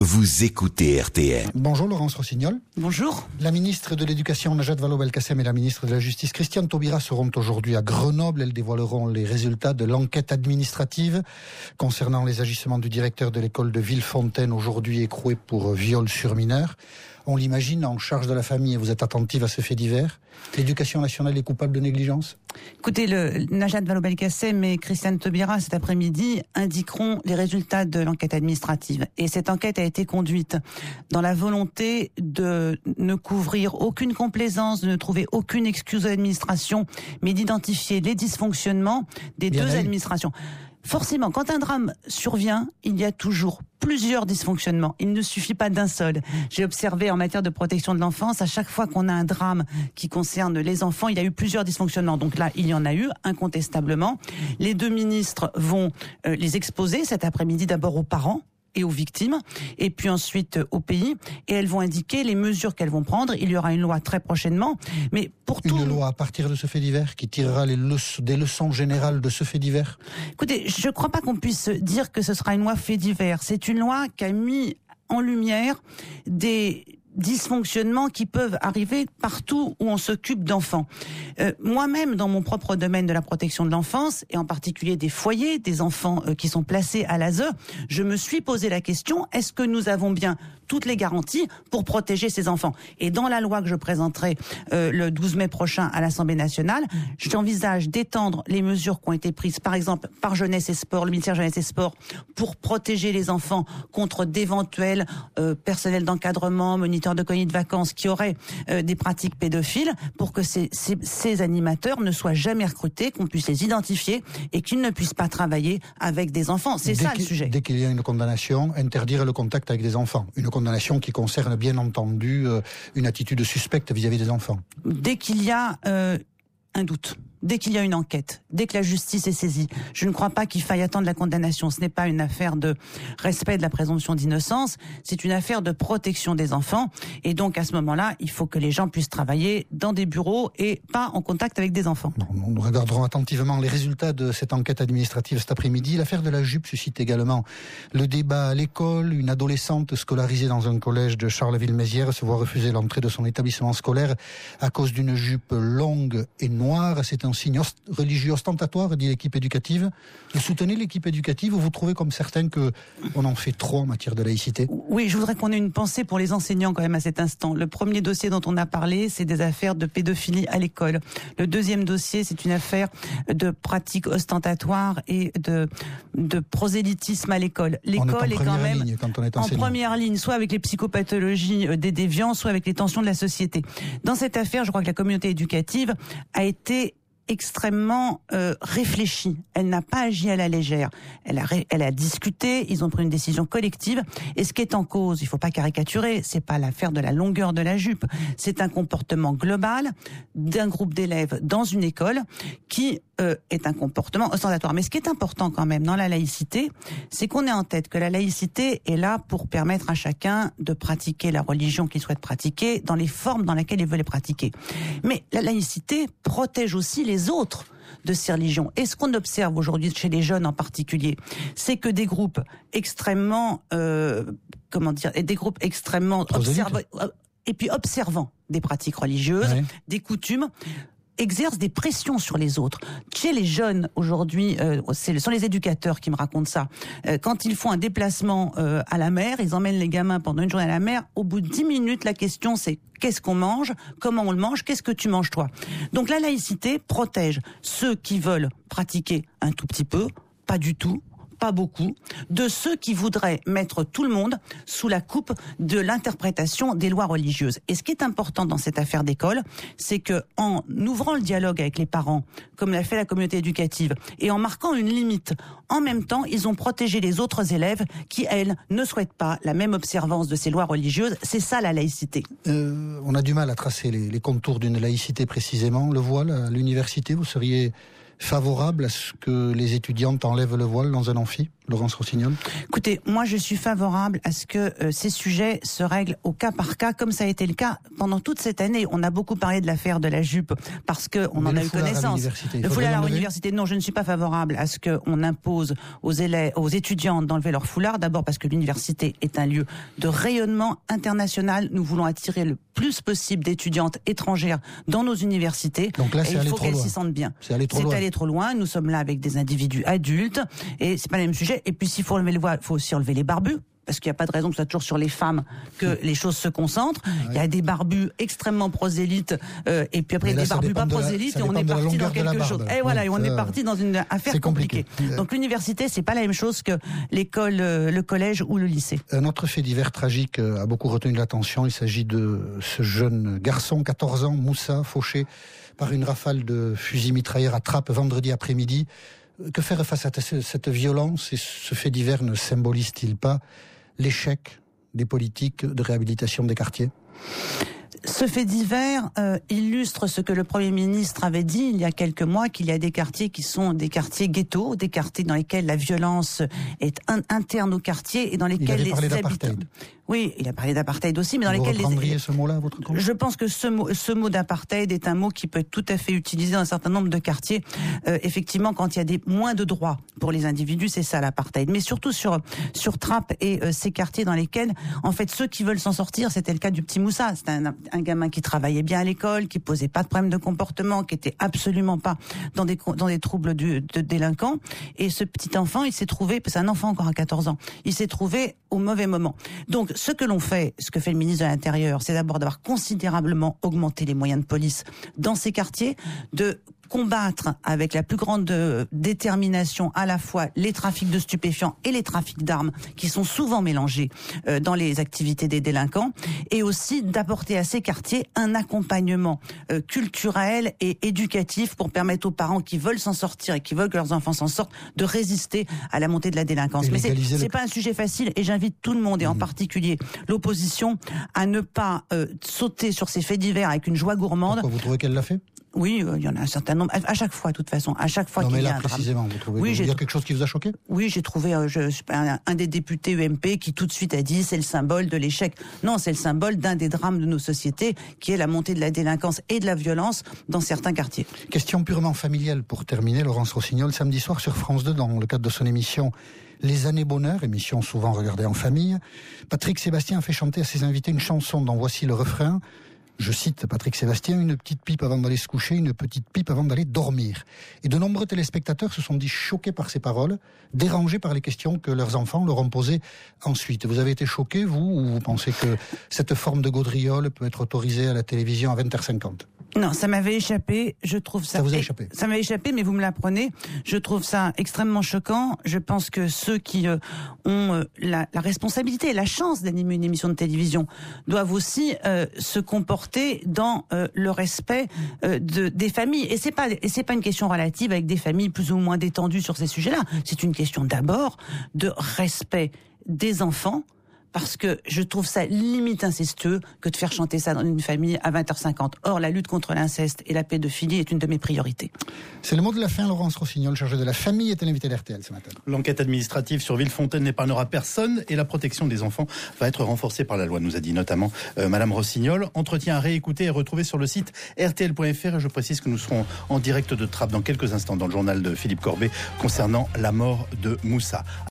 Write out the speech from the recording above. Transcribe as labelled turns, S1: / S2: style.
S1: Vous écoutez RTL.
S2: Bonjour Laurence Rossignol.
S3: Bonjour.
S2: La ministre de l'Éducation Najat Vallaud-Belkacem et la ministre de la Justice Christiane Taubira seront aujourd'hui à Grenoble. Elles dévoileront les résultats de l'enquête administrative concernant les agissements du directeur de l'école de Villefontaine, aujourd'hui écroué pour viol sur mineur. On l'imagine en charge de la famille, et vous êtes attentive à ce fait divers. L'éducation nationale est coupable de négligence?
S3: Écoutez, Najat Vallaud-Belkacem et Christiane Taubira cet après-midi indiqueront les résultats de l'enquête administrative. Et cette enquête a été conduite dans la volonté de ne couvrir aucune complaisance, de ne trouver aucune excuse de l'administration, mais d'identifier les dysfonctionnements des deux administrations. Forcément, quand un drame survient, il y a toujours plusieurs dysfonctionnements. Il ne suffit pas d'un seul. J'ai observé en matière de protection de l'enfance, à chaque fois qu'on a un drame qui concerne les enfants, il y a eu plusieurs dysfonctionnements. Donc là, il y en a eu, incontestablement. Les deux ministres vont les exposer cet après-midi, d'abord aux parents et aux victimes, et puis ensuite au pays, et elles vont indiquer les mesures qu'elles vont prendre. Il y aura une loi très prochainement, mais pour tout...
S2: Une loi à partir de ce fait divers, qui tirera des leçons générales de ce fait divers?
S3: Écoutez, je ne crois pas qu'on puisse dire que ce sera une loi fait divers. C'est une loi qui a mis en lumière des dysfonctionnements qui peuvent arriver partout où on s'occupe d'enfants. Moi-même, dans mon propre domaine de la protection de l'enfance, et en particulier des foyers, des enfants qui sont placés à l'ASE, je me suis posé la question, est-ce que nous avons bien toutes les garanties pour protéger ces enfants? Et dans la loi que je présenterai le 12 mai prochain à l'Assemblée nationale, j'envisage d'étendre les mesures qui ont été prises, par exemple, par Jeunesse et Sport, le ministère Jeunesse et Sport, pour protéger les enfants contre d'éventuels personnels d'encadrement, moniteurs de colonies de vacances qui auraient des pratiques pédophiles, pour que ces animateurs ne soient jamais recrutés, qu'on puisse les identifier et qu'ils ne puissent pas travailler avec des enfants. C'est ça le sujet.
S2: Dès qu'il y a une condamnation, interdire le contact avec des enfants. Une condamnation qui concerne bien entendu une attitude suspecte vis-à-vis des enfants.
S3: Dès qu'il y a un doute, dès qu'il y a une enquête, dès que la justice est saisie, je ne crois pas qu'il faille attendre la condamnation. Ce n'est pas une affaire de respect de la présomption d'innocence, c'est une affaire de protection des enfants. Et donc à ce moment-là, il faut que les gens puissent travailler dans des bureaux et pas en contact avec des enfants.
S2: Nous regarderons attentivement les résultats de cette enquête administrative cet après-midi. L'affaire de la jupe suscite également le débat à l'école. Une adolescente scolarisée dans un collège de Charleville-Mézières se voit refuser l'entrée de son établissement scolaire à cause d'une jupe longue et noire. C'est un signe religieux ostentatoire, dit l'équipe éducative. Vous soutenez l'équipe éducative ou vous trouvez comme certains qu'on en fait trop en matière de laïcité?
S3: Oui, je voudrais qu'on ait une pensée pour les enseignants quand même à cet instant. Le premier dossier dont on a parlé, c'est des affaires de pédophilie à l'école. Le deuxième dossier, c'est une affaire de pratiques ostentatoires et de prosélytisme à l'école. L'école est quand même en première ligne, soit avec les psychopathologies des déviants, soit avec les tensions de la société. Dans cette affaire, je crois que la communauté éducative a été extrêmement réfléchie. Elle n'a pas agi à la légère. Elle a discuté, ils ont pris une décision collective. Et ce qui est en cause, il ne faut pas caricaturer, c'est pas l'affaire de la longueur de la jupe. C'est un comportement global d'un groupe d'élèves dans une école qui est un comportement ostentatoire. Mais ce qui est important quand même dans la laïcité, c'est qu'on ait en tête que la laïcité est là pour permettre à chacun de pratiquer la religion qu'il souhaite pratiquer dans les formes dans lesquelles il veut les pratiquer. Mais la laïcité protège aussi les autres de ces religions. Et ce qu'on observe aujourd'hui chez les jeunes en particulier, c'est que des groupes extrêmement, observants des pratiques religieuses, des coutumes, exercent des pressions sur les autres. Chez les jeunes aujourd'hui, ce sont les éducateurs qui me racontent ça. Quand ils font un déplacement à la mer, ils emmènent les gamins pendant une journée à la mer. Au bout de 10 minutes, la question c'est qu'est-ce qu'on mange, comment on le mange, qu'est-ce que tu manges toi. Donc la laïcité protège ceux qui veulent pratiquer un tout petit peu, pas du tout, pas beaucoup, de ceux qui voudraient mettre tout le monde sous la coupe de l'interprétation des lois religieuses. Et ce qui est important dans cette affaire d'école, c'est que en ouvrant le dialogue avec les parents, comme l'a fait la communauté éducative, et en marquant une limite, en même temps, ils ont protégé les autres élèves qui, elles, ne souhaitent pas la même observance de ces lois religieuses. C'est ça la laïcité.
S2: On a du mal à tracer les contours d'une laïcité précisément. Le voile à l'université, vous seriez favorable à ce que les étudiantes enlèvent le voile dans un amphi, Laurence Rossignol?
S3: Écoutez, moi je suis favorable à ce que ces sujets se règlent au cas par cas, comme ça a été le cas pendant toute cette année. On a beaucoup parlé de l'affaire de la jupe parce qu'on en a eu connaissance. Le foulard à l'université, non, je ne suis pas favorable à ce qu'on impose aux élèves, aux étudiantes d'enlever leur foulard. D'abord parce que l'université est un lieu de rayonnement international. Nous voulons attirer le plus possible d'étudiantes étrangères dans nos universités.
S2: Donc là,
S3: et il faut qu'elles s'y sentent bien.
S2: C'est allé trop loin.
S3: Nous sommes là avec des individus adultes et c'est pas le même sujet. Et puis s'il faut enlever le voile, il faut aussi enlever les barbus. Parce qu'il n'y a pas de raison que ce soit toujours sur les femmes que les choses se concentrent. Il y a des barbus extrêmement prosélytes et puis après des barbus pas prosélytes et on est parti dans quelque chose. Et voilà, et on est parti dans une affaire compliquée. Donc l'université, c'est pas la même chose que l'école, le collège ou le lycée.
S2: Un autre fait divers tragique a beaucoup retenu l'attention. Il s'agit de ce jeune garçon, 14 ans, Moussa, fauché par une rafale de fusils mitrailleurs à Trappes vendredi après-midi. Que faire face à cette violence et ce fait divers ne symbolise-t-il pas l'échec des politiques de réhabilitation des quartiers?
S3: Ce fait divers illustre ce que le Premier ministre avait dit il y a quelques mois, qu'il y a des quartiers qui sont des quartiers ghettos, des quartiers dans lesquels la violence est interne au quartier et dans lesquels les habitants... Oui, il a parlé d'apartheid aussi, mais dans lesquels...
S2: Vous reprendriez ce mot-là à votre compte?
S3: Je pense que ce mot d'apartheid est un mot qui peut être tout à fait utilisé dans un certain nombre de quartiers. Effectivement, quand il y a moins de droits pour les individus, c'est ça l'apartheid. Mais surtout sur Trappes et ces quartiers dans lesquels, en fait, ceux qui veulent s'en sortir, c'était le cas du petit Moussa. C'était un gamin qui travaillait bien à l'école, qui posait pas de problème de comportement, qui était absolument pas dans des troubles de délinquants. Et ce petit enfant, il s'est trouvé, c'est un enfant encore à 14 ans, il s'est trouvé au mauvais moment. Donc, ce que fait le ministre de l'Intérieur, c'est d'abord d'avoir considérablement augmenté les moyens de police dans ces quartiers, de combattre avec la plus grande détermination à la fois les trafics de stupéfiants et les trafics d'armes qui sont souvent mélangés dans les activités des délinquants, et aussi d'apporter à ces quartiers un accompagnement culturel et éducatif pour permettre aux parents qui veulent s'en sortir et qui veulent que leurs enfants s'en sortent de résister à la montée de la délinquance. Mais c'est pas un sujet facile et j'invite tout le monde et en particulier l'opposition à ne pas sauter sur ces faits divers avec une joie gourmande.
S2: Pourquoi vous trouvez qu'elle l'a fait?
S3: Oui, il y en a un certain nombre. À chaque fois, de toute façon, à chaque fois qu'il y a un drame.
S2: Précisément, vous trouvez il y a quelque chose qui vous a choqué?
S3: Oui, j'ai trouvé un des députés UMP qui tout de suite a dit c'est le symbole de l'échec. Non, c'est le symbole d'un des drames de nos sociétés, qui est la montée de la délinquance et de la violence dans certains quartiers.
S2: Question purement familiale pour terminer, Laurence Rossignol. Samedi soir sur France 2, dans le cadre de son émission Les Années Bonheur, émission souvent regardée en famille, Patrick Sébastien a fait chanter à ses invités une chanson dont voici le refrain. Je cite Patrick Sébastien, une petite pipe avant d'aller se coucher, une petite pipe avant d'aller dormir. Et de nombreux téléspectateurs se sont dit choqués par ces paroles, dérangés par les questions que leurs enfants leur ont posées ensuite. Vous avez été choqués, vous, ou vous pensez que cette forme de gaudriole peut être autorisée à la télévision à 20h50?
S3: Non, ça m'avait échappé. Je trouve ça.
S2: Ça vous a échappé?
S3: Ça m'avait échappé, mais vous me l'apprenez. Je trouve ça extrêmement choquant. Je pense que ceux qui ont la responsabilité et la chance d'animer une émission de télévision doivent aussi se comporter dans le respect des familles. Et c'est pas une question relative avec des familles plus ou moins détendues sur ces sujets-là. C'est une question d'abord de respect des enfants. Parce que je trouve ça limite incestueux que de faire chanter ça dans une famille à 20h50. Or, la lutte contre l'inceste et la pédophilie est une de mes priorités.
S2: C'est le mot de la fin. Laurence Rossignol, chargée de la famille, était l'invité d'RTL ce matin.
S4: L'enquête administrative sur Villefontaine n'épargnera personne et la protection des enfants va être renforcée par la loi, nous a dit notamment Madame Rossignol. Entretien à réécouter et retrouver sur le site rtl.fr. Et je précise que nous serons en direct de Trappes dans quelques instants dans le journal de Philippe Corbet concernant la mort de Moussa.